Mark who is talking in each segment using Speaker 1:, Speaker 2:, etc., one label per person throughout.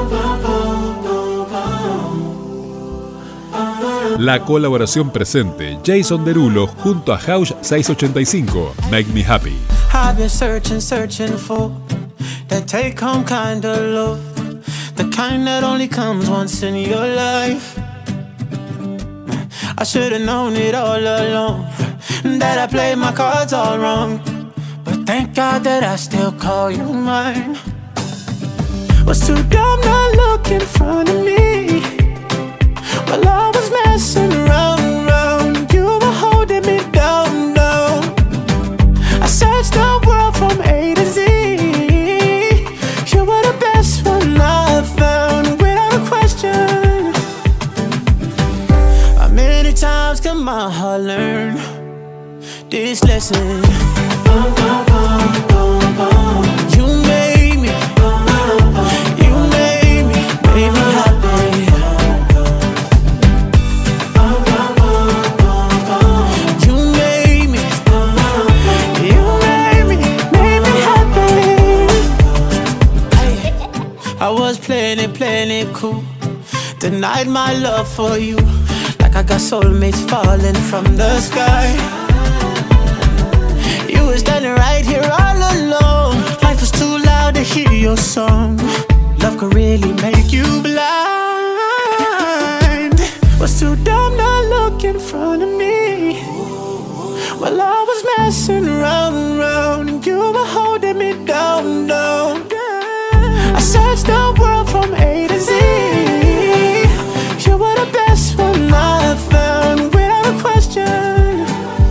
Speaker 1: La colaboración presente, Jason Derulo junto a House 685, Make Me Happy.
Speaker 2: I've been searching for that take home kind of love, the kind that only comes once in your life. I should've known it all along, that I played my cards all wrong, but thank God that I still call you mine. Was too dumb not look in front of me, while I was messing around, you were holding me down. I searched the world from A to Z, you were the best one I found, without a question. How many times can my heart learn this lesson? You made me, made me happy. I was playing it cool, denied my love for you, like I got soulmates falling from the sky. You were standing right here all alone, life was too loud to hear your song. Love could really make you blind. Was too dumb not look in front of me, while I was messing around, and you were holding me down. I searched the world from A to Z, you were the best one I found, without a question.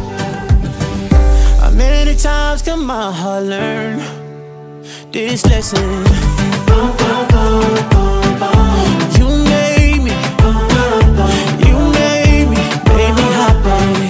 Speaker 2: How many times can my heart learn this lesson? You made me, made me happy.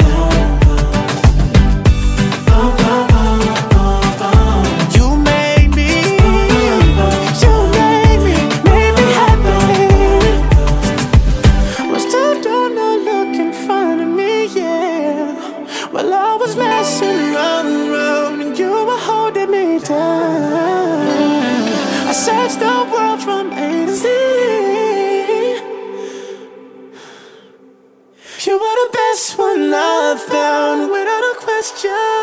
Speaker 2: Well, I was messing around, and you were holding me down. I searched the world from A to Z, you were the best one I found, without a question.